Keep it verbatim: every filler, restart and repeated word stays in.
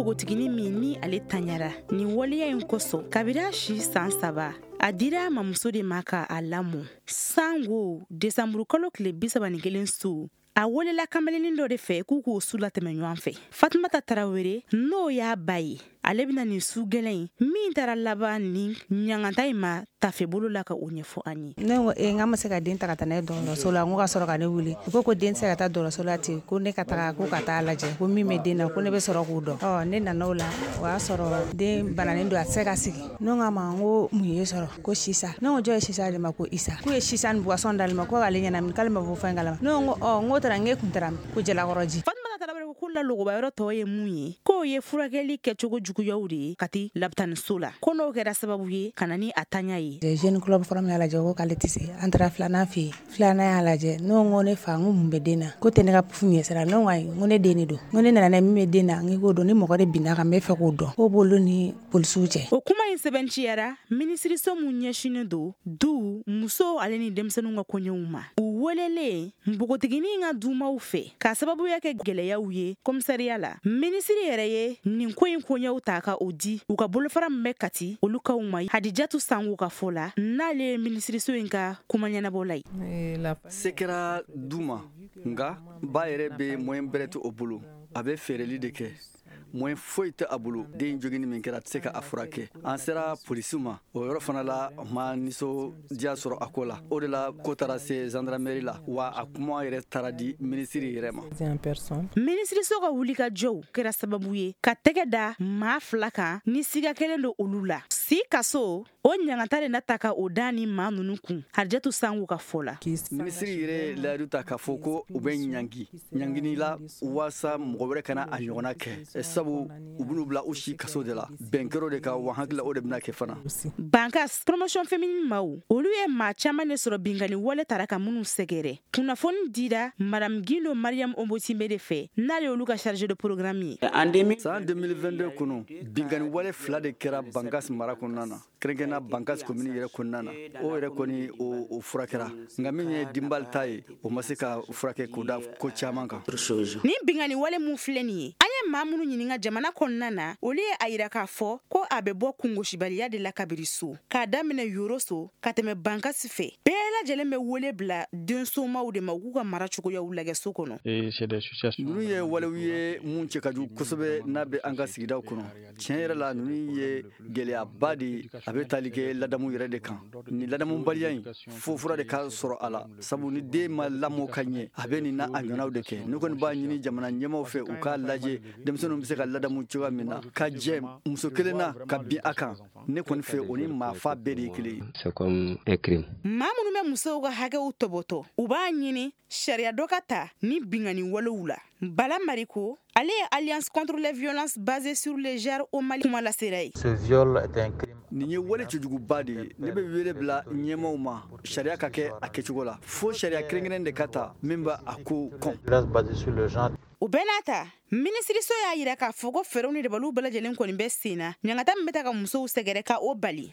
npogotigini min ni ale tanyara nin waleya in kosɔn kabira si san saba a dira ma muso de ma ka a lamɔ. Sango desanburu kalo tile bi saba ni kelen su a welela kameleni dɔ de fɛ k'u k'o su latɛmɛ ɲɔgɔn fɛ. Fatumata Tarawele n'o y'a ba ye ale bɛna nin su gɛlɛn min taara laban ni ɲangata in ma tafe bolo la ka o ɲɛfɔ an ye. Ne ko e nka ma se ka den ta ka taa n'a ye dɔgɔtɔrɔso la n ko ka sɔrɔ ka ne wuli u ko ko den tɛ se ka taa dɔgɔtɔrɔso la ten ko ne ka taga ko ka taa lajɛ ko min bɛ den na ko ne bɛ sɔrɔ k'o dɔn. Ɔ ne nana o la o y'a sɔrɔ den bananen don a tɛ se ka sigi. Ne ko a ma n ko mun ye sɔrɔ ko sisa. Ne ko jɔn ye sisa de ma ko isa k'u ye sisa ni boisson d'ale ma ko k'ale ɲɛnamini k'ale ma bɔ fɛn kalama. Ne ko ɔ n ko taara n k'e kun taara ko Jalakɔrɔji. Fatumata Tarawele ko la logoba yɔrɔ tɔ ye mun ye k'o ye furakɛli kɛcogo juguyaw de ye ka ti labitaniso la ko n'o kɛra sababu ye ka na ni a taɲa ye. Jeune club forum y'a lajɛ ko k'ale tɛ se an taara filanan fɛ yen filanan y'a lajɛ ne ko ne fa n ko mun bɛ den na ko tɛ ne ka fu ɲɛ sira ne ko ayi n ko ne den de don n ko ne nana n'a ye min bɛ den na n k'o dɔn ni mɔgɔ de binna kan n bɛ fɛ k'o dɔn k'o b'olu ni polisiw cɛ. O kuma in sɛbɛnciyara minisiriso mun ɲɛsinnen don du muso ale ni denmisɛnninw ka koɲɛw ma. U welelen npogotiginin ka dumaw fɛ k'a sababuya kɛ gɛlɛyaw ye komisariya la. Minisiri yɛrɛ ye nin ko in koɲɛw ta ka o di u ka bolofara min bɛ Kati olu kaw ma Hadijatu Sango ka fɔ la n'ale ye minisiriso in ka kuma ɲɛnabɔla ye. Se kɛra du ma nka ba yɛrɛ bɛ moyen bɛrɛ tɛ o bolo a bɛ fɛɛrɛli de kɛ moyen foyi tɛ a bolo den jogini min kɛra a tɛ se ka a furakɛ. An sera polisiw ma o yɔrɔ fana la ma nisɔndiya sɔrɔ a ko la o de la ko taara se gendarmerie la wa a kuma yɛrɛ taara di minisiri yɛrɛ ma. Minisiriso ka wulikajɔw kɛra sababu ye ka tɛgɛ da maa fila kan ni siga kelen don olu la. Si kaso o ɲangata de na ta ka o da ni maa ninnu kun Hadijatu Sango ka fɔ la. Minisiri yɛrɛ layidu ta k'a fɔ ko u bɛ ɲangi ɲangini la waasa mɔgɔ wɛrɛ kana a ɲɔgɔnna kɛ sabu u b'u bila u si kaso de la bɛnkɛrɛw de ka wa hakili o de bɛna kɛ fana. Bankas promotion féminine maaw olu ye maa caman de sɔrɔ bingani wale taara ka minnu sɛgɛrɛ. Kunnafoni dira Madame Gindo Mariam Ombotimbe de fɛ n'ale olu ka charge de programme ye. San deux mille vingt-deux kɔnɔ bingani wale fila de kɛra Bankas mara kɔnɔna na kɛrɛnkɛrɛnna Bankas commune yɛrɛ kɔnɔna na o yɛrɛ kɔni o furakɛra nka min ye Dimbal ta ye o ma se ka furakɛ k'o da ko caman kan. Ni bingani wale mun filɛ nin ye an ye maa minnu ɲininka jamana kɔnɔna na olu ye a yira k'a fɔ ko a bɛ bɔ kungosibaliya de la kabiri so k'a daminɛ yoro so ka tɛmɛ Bankasi fɛ bɛɛ lajɛlen bɛ wele bila densomaw de ma k'u ka mara cogoyaw lajɛ so kɔnɔ. Ninnu ye walew ye mun cɛ ka jugu kosɛbɛ n'a bɛ an ka sigidaw kɔnɔ tiɲɛ yɛrɛ la ninnu ye gɛlɛyaba de a bɛ tali kɛ ladamu yɛrɛ de kan ni ladamubaliya in fo fura de ka sɔrɔ a la sabu ni den ma lamɔ ka ɲɛ a bɛ nin na a ɲɔgɔnnaw de kɛ ne kɔni b'a ɲini jamana ɲɛmaaw fɛ u k'a lajɛ denmisɛnninw bɛ se ka ladamu cogoya min na ka jɛ muso kelen na ka bin a kan ne kɔni fɛ o ni maafa bɛɛ de ye kelen ye. Maa minnu bɛ musow ka hakɛw tɔbɔtɔ u b'a ɲini sariya dɔ ka ta ni bingani walew la. Bala Mariko ale ye Alliance contre les violences basées sur les genres au Mali kuma lasera ye. Nin ye wale cɛjuguba de ye ne bɛ wele bila ɲɛmaaw ma sariya ka kɛ a kɛcogo la fo sariya kɛrɛnkɛrɛn de ka ta min bɛ a ko kɔn. O bɛɛ n'a ta minisiriso y'a yira k'a fɔ ko fɛɛrɛw ni dabaliw bɛɛ lajɛlen kɔni bɛ sen na ɲangata min bɛ ta ka musow sɛgɛrɛ ka o bali.